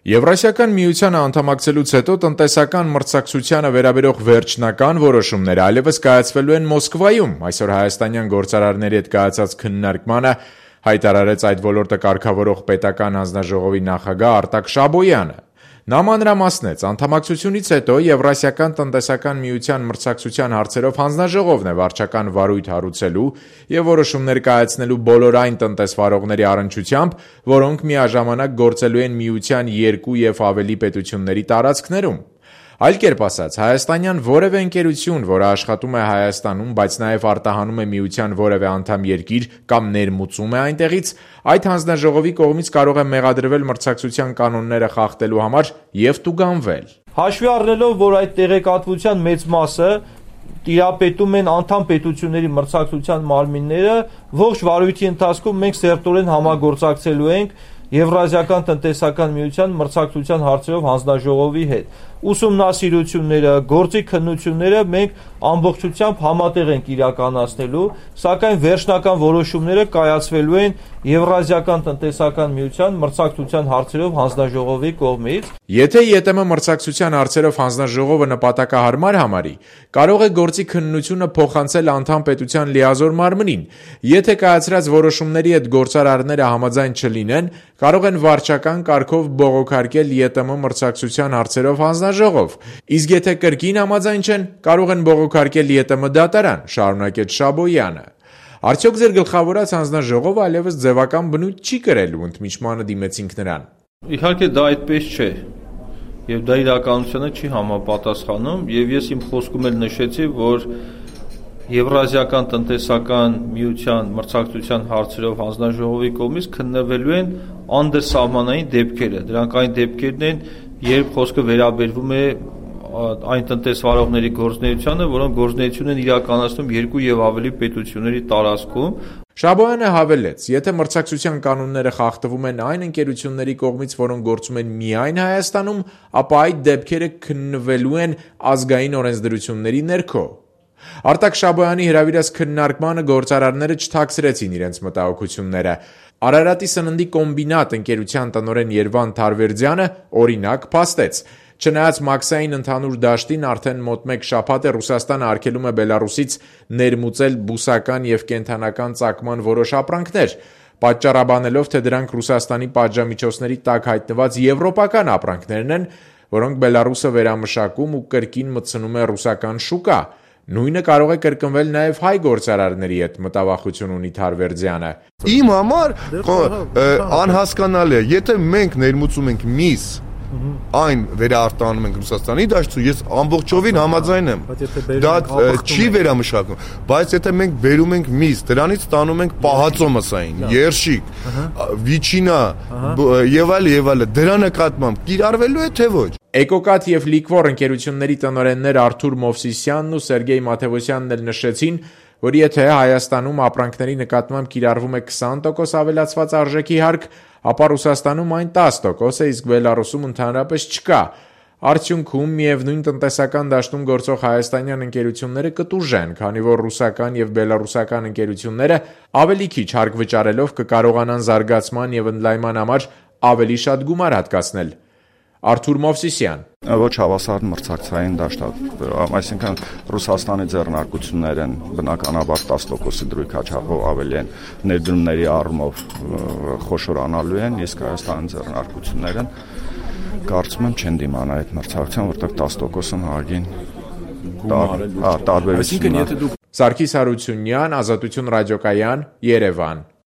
Եվրասիական միությանը անդամակցելուց հետո տնտեսական մրցակցությանը վերաբերող վերջնական որոշումները այլևս կայացվելու են Մոսկվայում։ Այսօր հայաստանյան գործարարների հետ կայացած քննարկմանը հայտարարեց այդ ոլորտը կարգավորող պետական հանձնաժողովի նախագահ Արտակ Շաբոյանը։ Նա մանրամասնեց, անդամակցությունից հետո Եվրասիական տնտեսական միության մրցակցության հարցերով հանձնաժողովն է վարչական վարույթ հարուցելու եւ որոշումներ կայացնելու բոլոր այն տնտեսվարողների առնչությամբ, որոնք միաժամանակ գործելու են միության 2 եւ ավելի պետությունների տարածքներում։ Այլ կերպ ասած, հայաստանյան որևէ ընկերություն, որը աշխատում է Հայաստանում, բայց նաև արտահանում է միության որևէ անդամ երկիր կամ ներմուծում է այնտեղից, այդ հանձնաժողովի կողմից կարող է մեղադրվել մրցակցության կանոնները խախտելու համար եւ տուգանվել։ Հաշվի առնելով, որ այդ տեղեկատվության մեծ մասը տիրապետում են անդամ պետությունների մրցակցության մարմինները, ողջ վարույթի ընթացքում մենք սերտորեն համագործակցելու ենք Եվրազիական տնտեսական միության մրցակցության հարցերով հանձնաժողովի հետ։ Ուսումնասիրությունները, գործի քննությունները մենք ամբողջությամբ համատեղ ենք իրականացնելու, սակայն վերջնական որոշումները կայացվելու են Եվրազիական տնտեսական միության մրցակցության հարցերով հանձնաժողովի կողմից։ Եթե ԵՏՄ մրցակցության հարցերով հանձնաժողովը նպատակահարմար համարի, կարող է գործի քննությունը փոխանցել անդամ պետության լիազոր մարմնին։ Եթե կայացրած որոշումների հետ գործարարները համաձայն չլինեն, կարող են վարչական կարգով բողոքարկել ԵՏՄ մրցակցության հարցերով հանձնաժողով, իսկ եթե կրկին համաձայն չեն, կարող են բողոքարկել ԵՏՄ դատարան, շարունակեց Շաբոյանը։ Արդյոք ձեր գլխավորած հանձնաժողովը այլևս ձևական բնույթ չի կրելու, ընդմիջմանը դիմեցինք նրան։ Իհարկե դա այդպես չէ, եւ դա իրականությանը չի համապատասխանում, եւ ես իմ խոսքում էլ նշեցի, որ Եվրազիական տնտեսական միության մրցակցության հարցերով հանձնաժողովի կողմից քննվելու են անդրսահմանային դեպքերը։ Դրանք այն դեպքերն են, երբ խոսքը վերաբերվում է այն տնտեսվարողների գործունեությանը, որոնք գործունեություն են իրականացնում 2 եւ ավելի պետությունների տարածքում։ Շաբոյանը հավելեց, եթե մրցակցության կանոնները խախտվում են այն ընկերությունների կողմից, որոնք գործում են միայն Հայաստանում, ապա այդ դեպքերը քննվելու են ազգային օրենսդրությունների ներքո։ Արտակ Շաբոյանի հրավիրած քննարկմանը գործարարները չթաքցրեցին իրենց մտահոգությունները։ Արարատի սննդի կոմբինատ ընկերության տնօրեն Երվան Թարվերդյանը օրինակ փաստեց։ Չնայած մաքսային ընդհանուր դաշտին արդեն մոտ 1 շաբաթ է Ռուսաստանը արգելում է Բելարուսից ներմուծել բուսական եւ կենդանական ծագման որոշ ապրանքներ, պատճառաբանելով, թե դրանք Ռուսաստանի պատժամիջոցների տակ հայտնված եվրոպական ապրանքներն են, որոնք Բելարուսը վերամշակում ու կրկին մտցնում է ռուսական շուկա։ Նույնը կարող է կրկնվել նաև հայ գործարարների հետ, մտավախություն ունի Թարվերդյանը։ Իմ համար անհասկանալի է, եթե մենք ներմուծում ենք միս, այն վերարտանում ենք Ռուսաստանի դաշտում, ես ամբողջովին համաձայն եմ։ Դա չի վերամշակում, բայց եթե մենք բերում ենք միս, դրանից ստանում ենք պահածո մսային, երշիկ, վիչինա եւ այլ, դրա նկատմամբ կիրառվելու է թե ոչ։ Էկոկատ եւ Լիկվոր ընկերությունների տնօրեններ Արթուր Մովսիսյանն ու Սերգեյ Մաթևոսյանն էլ նշեցին, որ եթե Հայաստանում ապրանքների նկատմամբ կիրառվում է 20% ավելացված արժեքի հարկ, ապա Ռուսաստանում այն 10% է, իսկ Բելարուսում ընդհանրապես չկա։ Արդյունքում միևնույն տնտեսական դաշտում գործող հայաստանյան ընկերությունները կտուժեն, քանի որ ռուսական եւ բելարուսական ընկերությունները ավելի քիչ հարկ վճարելով կկարողանան զարգացման եւ ընդլայնման համար ավելի շատ գումար հատկացնել։ Արթուր Մովսիսյան ոչ հավասար մրցակցային դաշտ, այսինքն Ռուսաստանի ձեռնարկություններ են բնականաբար 10%-ի դրույքաչափով ավելի են ներդրումների առումով խոշորանալու են, իսկ Հայաստանի ձեռնարկությունները կարծում եմ չեն դիմանա այդ մրցակցության, որտեղ 10%-ն հագին տարբերություն է։ Սարգիս Հարությունյան, Ազատություն ռադիոկայան, Երևան։